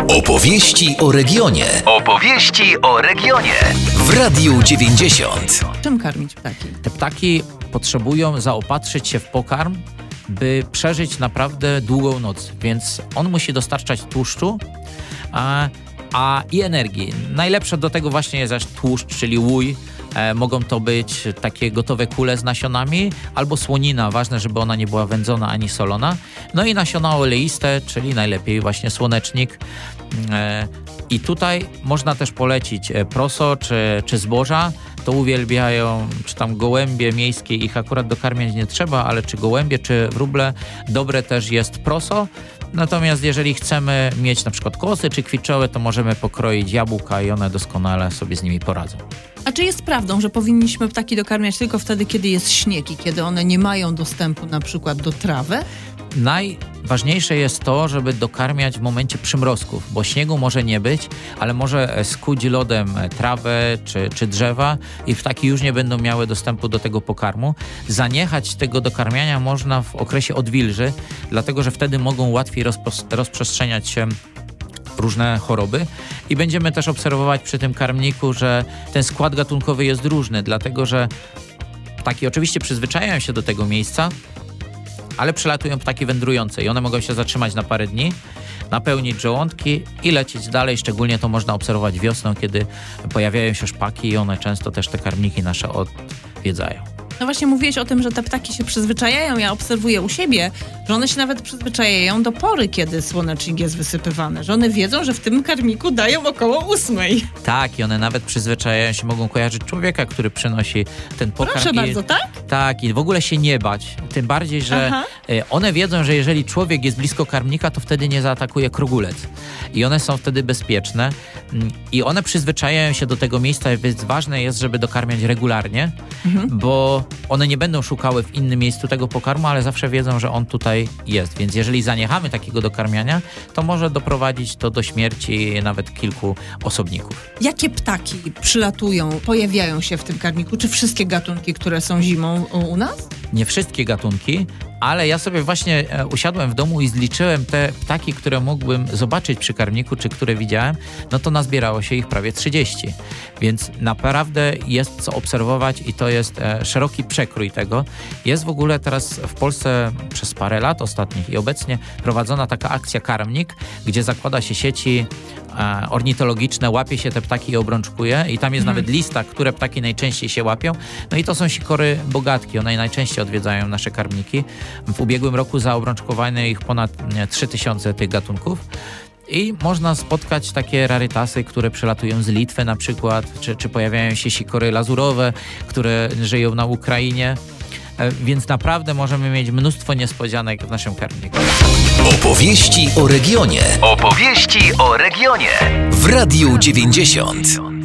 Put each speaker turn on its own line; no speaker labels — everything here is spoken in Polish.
Opowieści o regionie. Opowieści o regionie. W Radiu 90.
Czym karmić ptaki?
Te ptaki potrzebują zaopatrzyć się w pokarm, by przeżyć naprawdę długą noc, więc on musi dostarczać tłuszczu i energii. Najlepsze do tego właśnie jest tłuszcz, czyli łój. Mogą to być takie gotowe kule z nasionami albo słonina, ważne, żeby ona nie była wędzona ani solona. No i nasiona oleiste, czyli najlepiej właśnie słonecznik. I tutaj można też polecić proso czy zboża. To uwielbiają, czy tam gołębie miejskie, ich akurat dokarmiać nie trzeba, ale czy gołębie, czy wróble, dobre też jest proso. Natomiast jeżeli chcemy mieć na przykład kosy czy kwiczoły, to możemy pokroić jabłka i one doskonale sobie z nimi poradzą.
A czy jest prawdą, że powinniśmy ptaki dokarmiać tylko wtedy, kiedy jest śnieg i kiedy one nie mają dostępu na przykład do trawy?
Najważniejsze jest to, żeby dokarmiać w momencie przymrozków, bo śniegu może nie być, ale może skuć lodem trawę czy drzewa i ptaki już nie będą miały dostępu do tego pokarmu. Zaniechać tego dokarmiania można w okresie odwilży, dlatego że wtedy mogą łatwiej rozprzestrzeniać się różne choroby i będziemy też obserwować przy tym karmniku, że ten skład gatunkowy jest różny, dlatego że ptaki oczywiście przyzwyczajają się do tego miejsca, ale przylatują ptaki wędrujące i one mogą się zatrzymać na parę dni, napełnić żołądki i lecieć dalej. Szczególnie to można obserwować wiosną, kiedy pojawiają się szpaki i one często też te karmniki nasze odwiedzają.
No właśnie mówiłeś o tym, że te ptaki się przyzwyczajają. Ja obserwuję u siebie, że one się nawet przyzwyczajają do pory, kiedy słonecznik jest wysypywany. Że one wiedzą, że w tym karmiku dają około 8.
Tak, i one nawet przyzwyczajają się, mogą kojarzyć człowieka, który przynosi ten pokarm.
Proszę bardzo, tak?
Tak, i w ogóle się nie bać. Tym bardziej, że one wiedzą, że jeżeli człowiek jest blisko karmnika, to wtedy nie zaatakuje krogulec. I one są wtedy bezpieczne. I one przyzwyczajają się do tego miejsca, więc ważne jest, żeby dokarmiać regularnie, bo one nie będą szukały w innym miejscu tego pokarmu, ale zawsze wiedzą, że on tutaj jest. Więc jeżeli zaniechamy takiego dokarmiania, to może doprowadzić to do śmierci nawet kilku osobników.
Jakie ptaki przylatują, pojawiają się w tym karmiku? Czy wszystkie gatunki, które są zimą u nas?
Nie wszystkie gatunki, ale ja sobie właśnie usiadłem w domu i zliczyłem te ptaki, które mógłbym zobaczyć przy karmniku, czy które widziałem, no to nazbierało się ich prawie 30. Więc naprawdę jest co obserwować i to jest szeroki przekrój tego. Jest w ogóle teraz w Polsce przez parę lat ostatnich i obecnie prowadzona taka akcja Karmnik, gdzie zakłada się sieci ornitologiczne, łapie się te ptaki i obrączkuje i tam jest nawet lista, które ptaki najczęściej się łapią. No i to są sikory bogatki, one najczęściej odwiedzają nasze karmniki. W ubiegłym roku zaobrączkowano ich ponad 3000 tych gatunków. I można spotkać takie rarytasy, które przylatują z Litwy na przykład, czy pojawiają się sikory lazurowe, które żyją na Ukrainie. Więc naprawdę możemy mieć mnóstwo niespodzianek w naszym karmniku.
Opowieści o regionie. Opowieści o regionie. W Radiu 90.